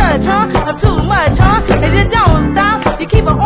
touch, huh? Too much, huh? And you don't stop. You keep on